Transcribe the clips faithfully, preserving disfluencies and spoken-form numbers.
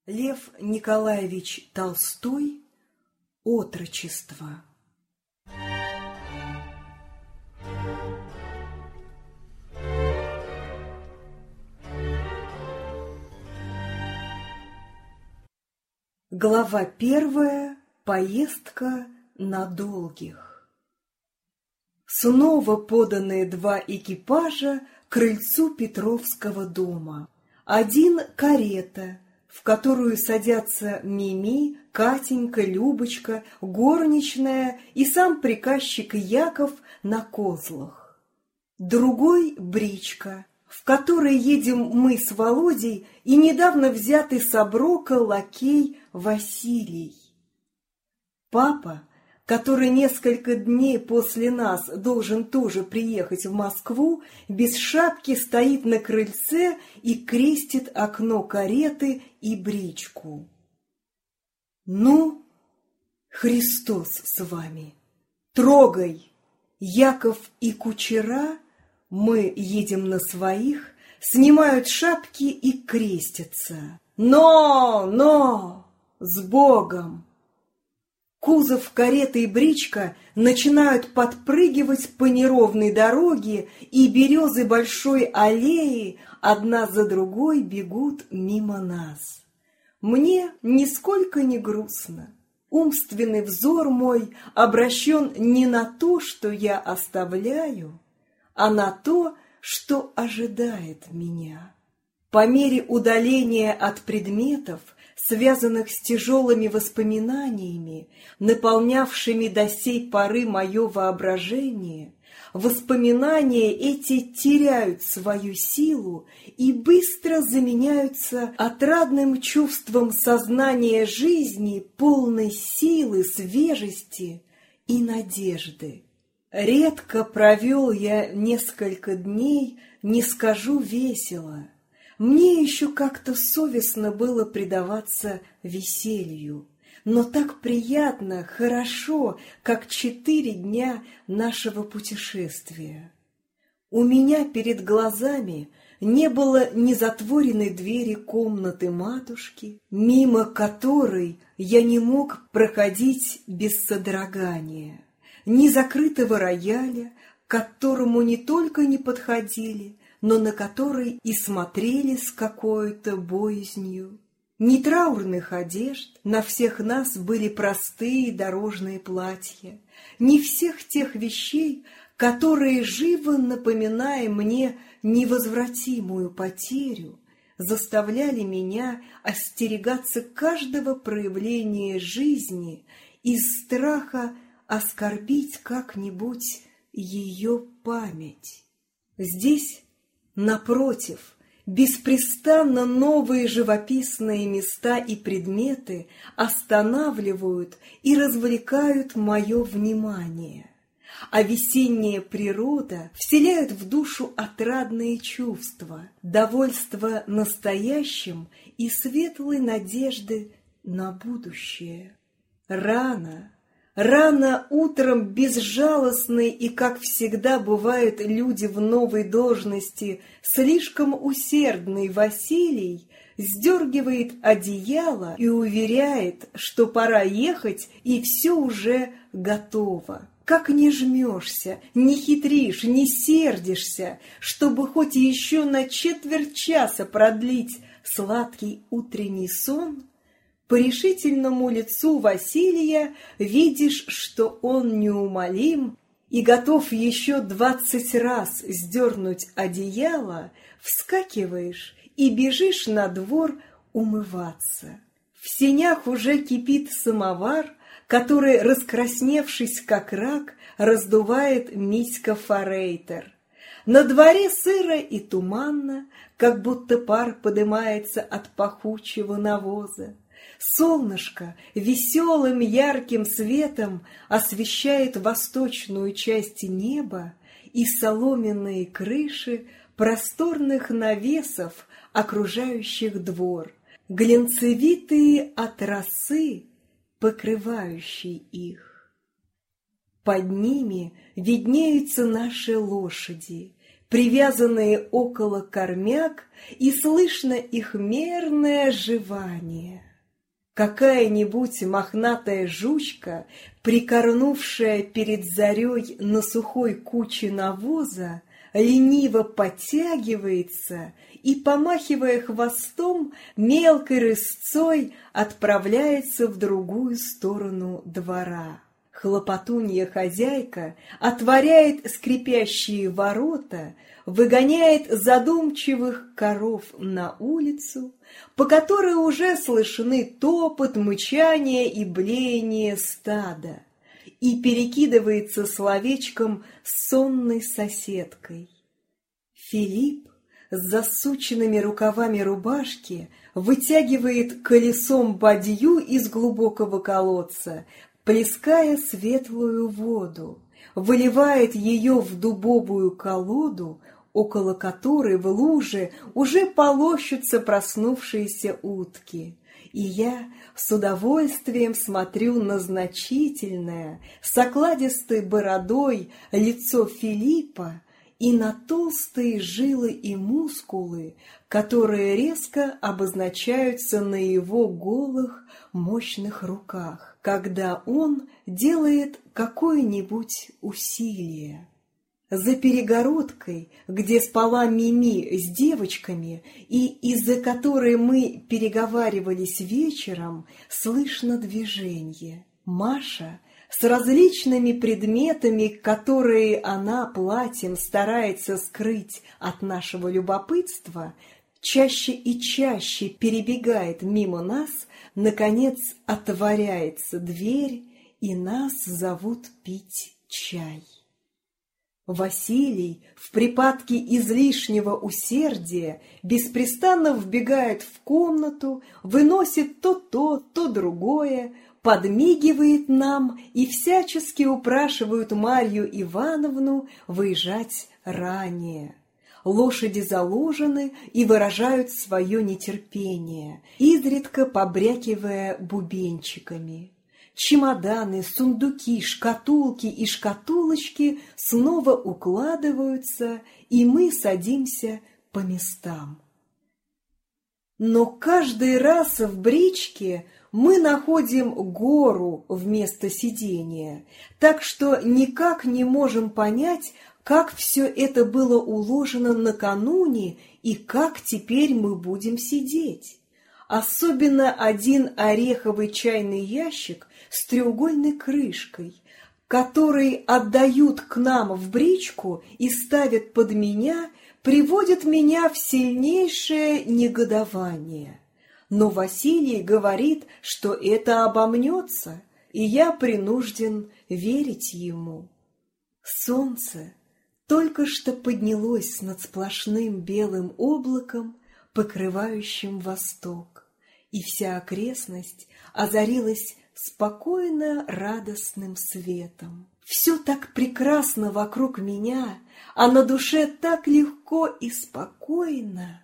Лев Николаевич Толстой. Отрочество. Глава первая. Поездка на долгих. Снова поданные два экипажа к крыльцу Петровского дома. Один — карета, в которую садятся Мими, Катенька, Любочка, горничная и сам приказчик Яков на козлах. Другой — бричка, в которой едем мы с Володей и недавно взятый с оброка лакей Василий. Папа, который несколько дней после нас должен тоже приехать в Москву, без шапки стоит на крыльце и крестит окно кареты и бричку. Ну, Христос с вами! Трогай! Яков и кучера, мы едем на своих, снимают шапки и крестятся. Но, но! С Богом! Кузов кареты и бричка начинают подпрыгивать по неровной дороге, и березы большой аллеи одна за другой бегут мимо нас. Мне нисколько не грустно. Умственный взор мой обращен не на то, что я оставляю, а на то, что ожидает меня. По мере удаления от предметов, связанных с тяжелыми воспоминаниями, наполнявшими до сей поры мое воображение, воспоминания эти теряют свою силу и быстро заменяются отрадным чувством сознания жизни, полной силы, свежести и надежды. Редко провел я несколько дней, не скажу весело. Мне еще как-то совестно было предаваться веселью, но так приятно, хорошо, как четыре дня нашего путешествия. У меня перед глазами не было ни затворенной двери комнаты матушки, мимо которой я не мог проходить без содрогания, ни закрытого рояля, к которому не только не подходили, но на который и смотрели с какой-то боязнью. Ни траурных одежд, на всех нас были простые дорожные платья, ни всех тех вещей, которые, живо напоминая мне невозвратимую потерю, заставляли меня остерегаться каждого проявления жизни из страха оскорбить как-нибудь ее память. Здесь, напротив, беспрестанно новые живописные места и предметы останавливают и развлекают мое внимание, а весенняя природа вселяет в душу отрадные чувства, довольство настоящим и светлой надежды на будущее. Рано, Рано утром безжалостный и, как всегда бывают люди в новой должности, слишком усердный Василий сдергивает одеяло и уверяет, что пора ехать и все уже готово. Как не жмешься, не хитришь, не сердишься, чтобы хоть еще на четверть часа продлить сладкий утренний сон? По решительному лицу Василия видишь, что он неумолим и готов еще двадцать раз сдернуть одеяло, вскакиваешь и бежишь на двор умываться. В сенях уже кипит самовар, который, раскрасневшись как рак, раздувает Митька форейтер. На дворе сыро и туманно, как будто пар подымается от пахучего навоза. Солнышко веселым ярким светом освещает восточную часть неба и соломенные крыши просторных навесов, окружающих двор, глянцевитые от росы, покрывающие их. Под ними виднеются наши лошади, привязанные около кормяк, и слышно их мерное жевание. Какая-нибудь мохнатая жучка, прикорнувшая перед зарей на сухой куче навоза, лениво подтягивается и, помахивая хвостом, мелкой рысцой отправляется в другую сторону двора. Хлопотунья-хозяйка отворяет скрипящие ворота, выгоняет задумчивых коров на улицу, по которой уже слышны топот, мычание и блеяние стада, и перекидывается словечком с сонной соседкой. Филипп с засученными рукавами рубашки вытягивает колесом бадью из глубокого колодца, плеская светлую воду, выливает ее в дубовую колоду, около которой в луже уже полощутся проснувшиеся утки. И я с удовольствием смотрю на значительное, с окладистой бородой лицо Филиппа и на толстые жилы и мускулы, которые резко обозначаются на его голых, мощных руках, когда он делает какое-нибудь усилие. За перегородкой, где спала Мими с девочками и из-за которой мы переговаривались вечером, слышно движение. Маша с различными предметами, которые она платьем старается скрыть от нашего любопытства, чаще и чаще перебегает мимо нас, наконец отворяется дверь, и нас зовут пить чай. Василий в припадке излишнего усердия беспрестанно вбегает в комнату, выносит то то, то другое, подмигивает нам и всячески упрашивает Марью Ивановну выезжать ранее. Лошади заложены и выражают свое нетерпение, изредка побрякивая бубенчиками. Чемоданы, сундуки, шкатулки и шкатулочки снова укладываются, и мы садимся по местам. Но каждый раз в бричке мы находим гору вместо сидения, так что никак не можем понять, как все это было уложено накануне и как теперь мы будем сидеть. Особенно один ореховый чайный ящик с треугольной крышкой, который отдают к нам в бричку и ставят под меня, приводит меня в сильнейшее негодование. Но Василий говорит, что это обомнется, и я принужден верить ему. Солнце только что поднялось над сплошным белым облаком, покрывающим восток, и вся окрестность озарилась спокойно радостным светом. Все так прекрасно вокруг меня, а на душе так легко и спокойно.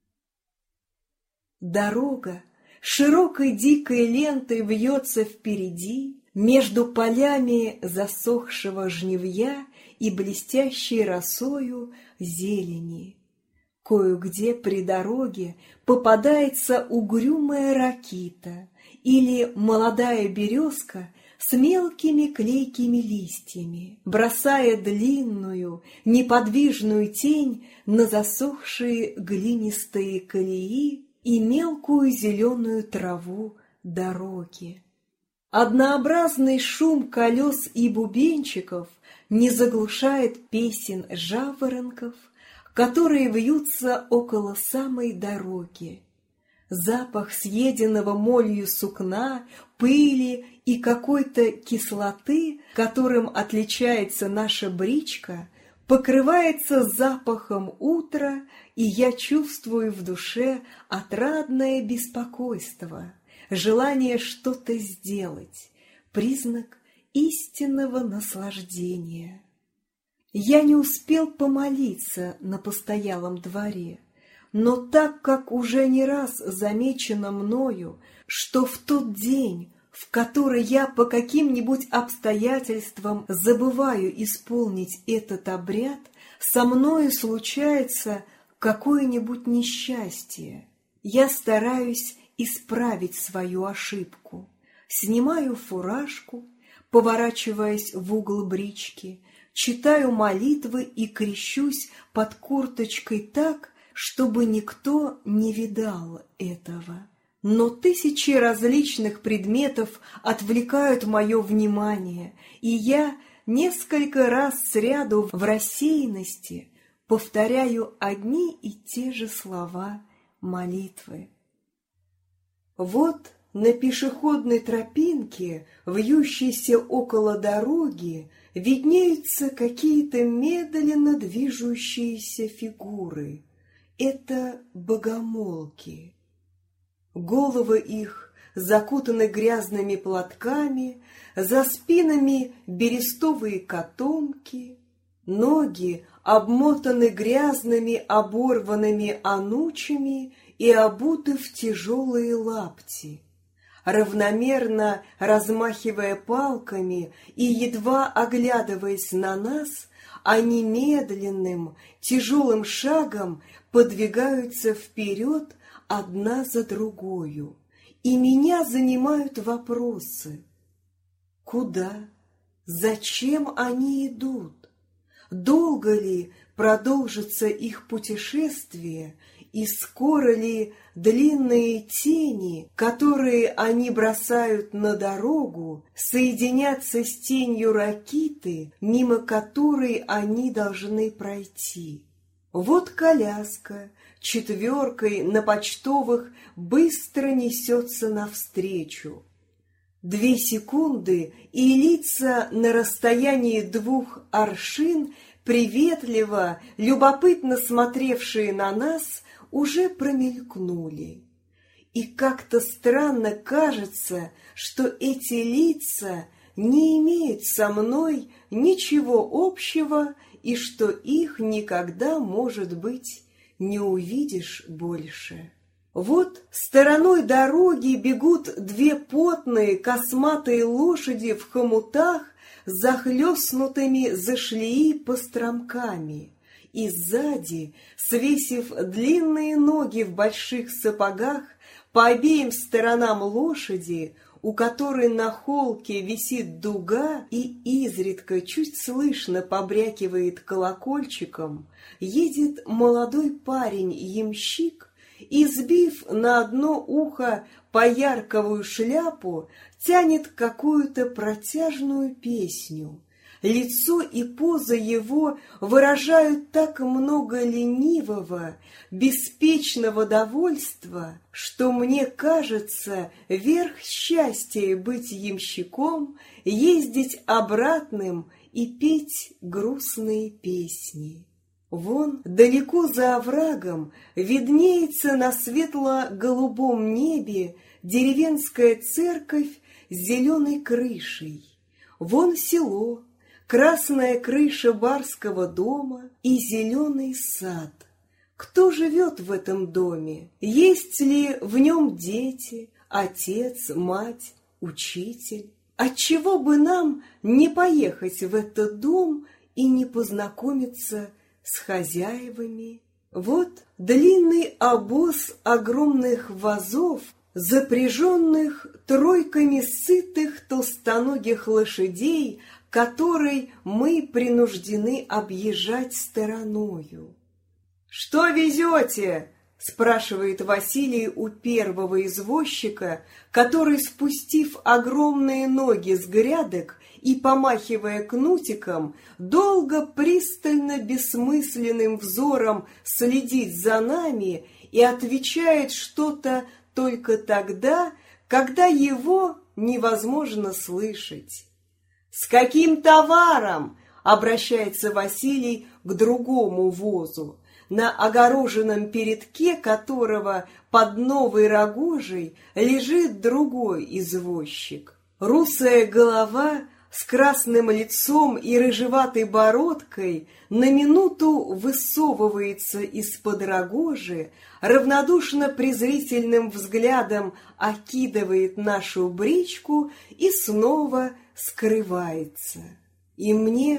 Дорога широкой дикой лентой вьется впереди, между полями засохшего жнивья и блестящей росою зелени. Кое-где при дороге попадается угрюмая ракита или молодая березка с мелкими клейкими листьями, бросая длинную, неподвижную тень на засохшие глинистые колеи и мелкую зеленую траву дороги. Однообразный шум колес и бубенчиков не заглушает песен жаворонков, которые вьются около самой дороги. Запах съеденного молью сукна, пыли и какой-то кислоты, которым отличается наша бричка, покрывается запахом утра, и я чувствую в душе отрадное беспокойство, желание что-то сделать, признак истинного наслаждения. Я не успел помолиться на постоялом дворе, но так как уже не раз замечено мною, что в тот день, в который я по каким-нибудь обстоятельствам забываю исполнить этот обряд, со мною случается какое-нибудь несчастье. Я стараюсь исправить свою ошибку. Снимаю фуражку, поворачиваясь в угол брички, читаю молитвы и крещусь под курточкой так, чтобы никто не видал этого. Но тысячи различных предметов отвлекают мое внимание, и я несколько раз сряду в рассеянности повторяю одни и те же слова молитвы. Вот на пешеходной тропинке, вьющейся около дороги, виднеются какие-то медленно движущиеся фигуры. Это богомолки. Головы их закутаны грязными платками, за спинами берестовые котомки, ноги обмотаны грязными оборванными анучами и обуты в тяжелые лапти. Равномерно размахивая палками и едва оглядываясь на нас, они медленным, тяжелым шагом подвигаются вперед одна за другою, и меня занимают вопросы. Куда? Зачем они идут? Долго ли продолжится их путешествие, и скоро ли длинные тени, которые они бросают на дорогу, соединятся с тенью ракиты, мимо которой они должны пройти? Вот коляска четверкой на почтовых быстро несется навстречу. Две секунды, и лица на расстоянии двух аршин, приветливо, любопытно смотревшие на нас, уже промелькнули. И как-то странно кажется, что эти лица не имеют со мной ничего общего, и что их никогда, может быть, не увидишь больше. Вот стороной дороги бегут две потные косматые лошади в хомутах с захлестнутыми за шлеи постромками, и сзади, свесив длинные ноги в больших сапогах, по обеим сторонам лошади, у которой на холке висит дуга и изредка чуть слышно побрякивает колокольчиком, едет молодой парень-ямщик и, сбив на одно ухо поярковую шляпу, тянет какую-то протяжную песню. Лицо и поза его выражают так много ленивого, беспечного довольства, что мне кажется, верх счастья быть ямщиком, ездить обратным и петь грустные песни. Вон, далеко за оврагом, виднеется на светло-голубом небе деревенская церковь с зеленой крышей. Вон село, красная крыша барского дома и зеленый сад. Кто живет в этом доме? Есть ли в нем дети, отец, мать, учитель? Отчего бы нам не поехать в этот дом и не познакомиться с хозяевами? Вот длинный обоз огромных вазов, запряженных тройками сытых толстоногих лошадей, который мы принуждены объезжать стороною. «Что везете?» — спрашивает Василий у первого извозчика, который, спустив огромные ноги с грядок и помахивая кнутиком, долго пристально бессмысленным взором следит за нами и отвечает что-то только тогда, когда его невозможно слышать. «С каким товаром?» — обращается Василий к другому возу, на огороженном передке которого под новой рогожей лежит другой извозчик. Русая голова с красным лицом и рыжеватой бородкой на минуту высовывается из-под рогожи, равнодушно презрительным взглядом окидывает нашу бричку и снова скрывается. И мне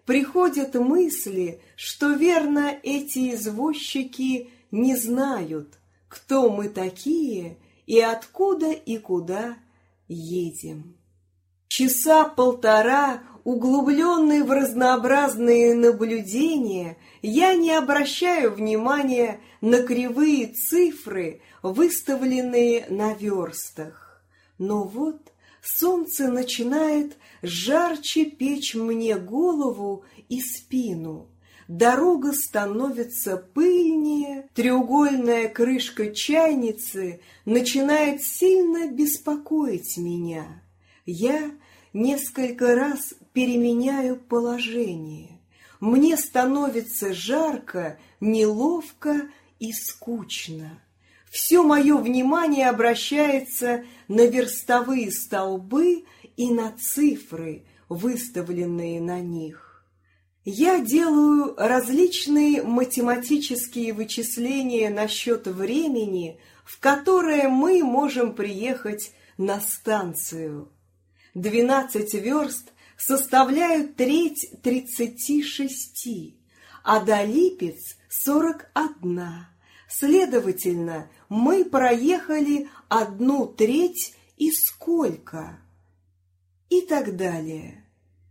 приходят мысли, что, верно, эти извозчики не знают, кто мы такие и откуда и куда едем. Часа полтора, углубленные в разнообразные наблюдения, я не обращаю внимания на кривые цифры, выставленные на верстах. Но вот солнце начинает жарче печь мне голову и спину. Дорога становится пыльнее, треугольная крышка чайницы начинает сильно беспокоить меня. Я несколько раз переменяю положение. Мне становится жарко, неловко и скучно. Все мое внимание обращается на верстовые столбы и на цифры, выставленные на них. Я делаю различные математические вычисления насчет времени, в которое мы можем приехать на станцию. Двенадцать верст составляют треть тридцати шести, а до Липец сорок одна. Следовательно, мы проехали одну треть и сколько? И так далее.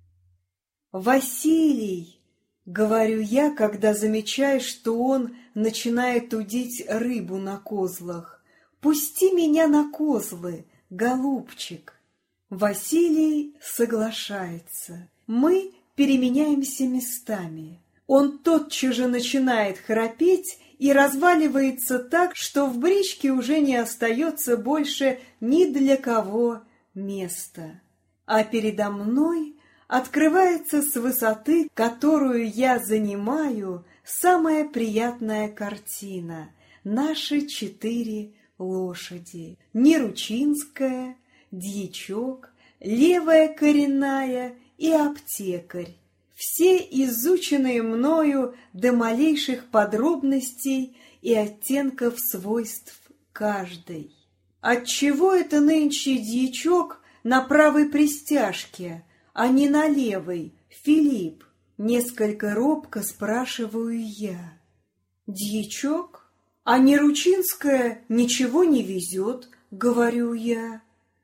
«Василий!» — говорю я, когда замечаю, что он начинает удить рыбу на козлах. «Пусти меня на козлы, голубчик!» Василий соглашается. Мы переменяемся местами. Он тотчас же начинает храпеть и разваливается так, что в бричке уже не остается больше ни для кого места. А передо мной открывается с высоты, которую я занимаю, самая приятная картина — наши четыре лошади. Неручинская, дьячок, левая коренная и аптекарь. Все изученные мною до малейших подробностей и оттенков свойств каждой. Отчего это нынче дьячок на правой пристяжке, а не на левой, Филипп? Несколько робко спрашиваю я. Дьячок? А Неручинская ничего не везет, говорю я.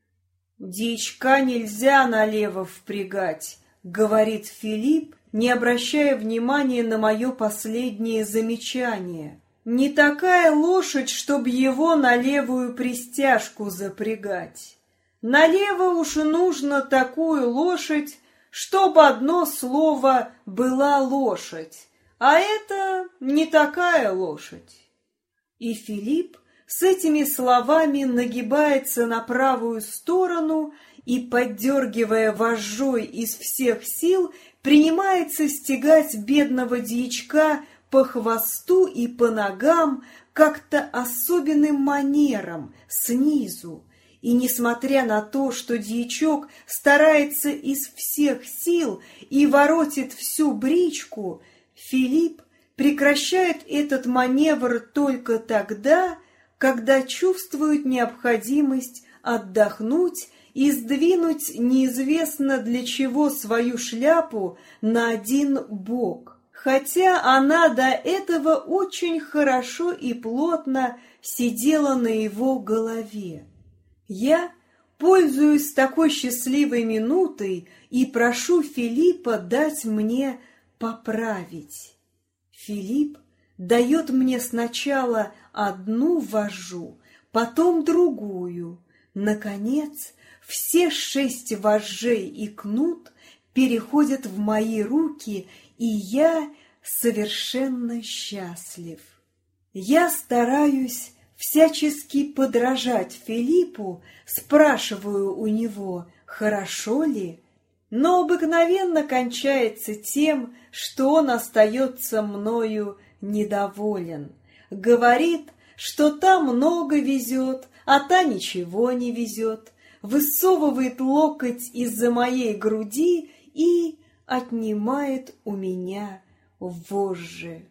Дьячка нельзя налево впрягать, говорит Филипп, не обращая внимания на мое последнее замечание. Не такая лошадь, чтоб его на левую пристяжку запрягать. Налево уж нужно такую лошадь, чтоб одно слово была лошадь, а это не такая лошадь. И Филипп с этими словами нагибается на правую сторону и, поддергивая вожжой из всех сил, принимается стегать бедного дьячка по хвосту и по ногам как-то особенным манером, снизу. И несмотря на то, что дьячок старается из всех сил и воротит всю бричку, Филипп прекращает этот маневр только тогда, когда чувствует необходимость отдохнуть и сдвинуть неизвестно для чего свою шляпу на один бок, хотя она до этого очень хорошо и плотно сидела на его голове. Я пользуюсь такой счастливой минутой и прошу Филиппа дать мне поправить. Филипп дает мне сначала одну вожжу, потом другую. Наконец, все шесть вожжей и кнут переходят в мои руки, и я совершенно счастлив. Я стараюсь всячески подражать Филиппу, спрашиваю у него, хорошо ли, но обыкновенно кончается тем, что он остается мною недоволен. Говорит, что та много везет, а та ничего не везет, высовывает локоть из-за моей груди и отнимает у меня вожжи.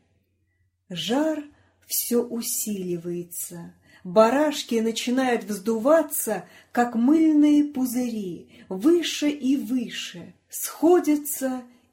Жар все усиливается. Барашки начинают вздуваться, как мыльные пузыри, выше и выше, сходятся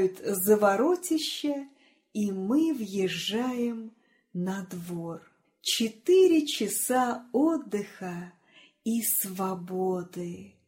закрывают заворотища, и мы въезжаем на двор. Четыре часа отдыха и свободы.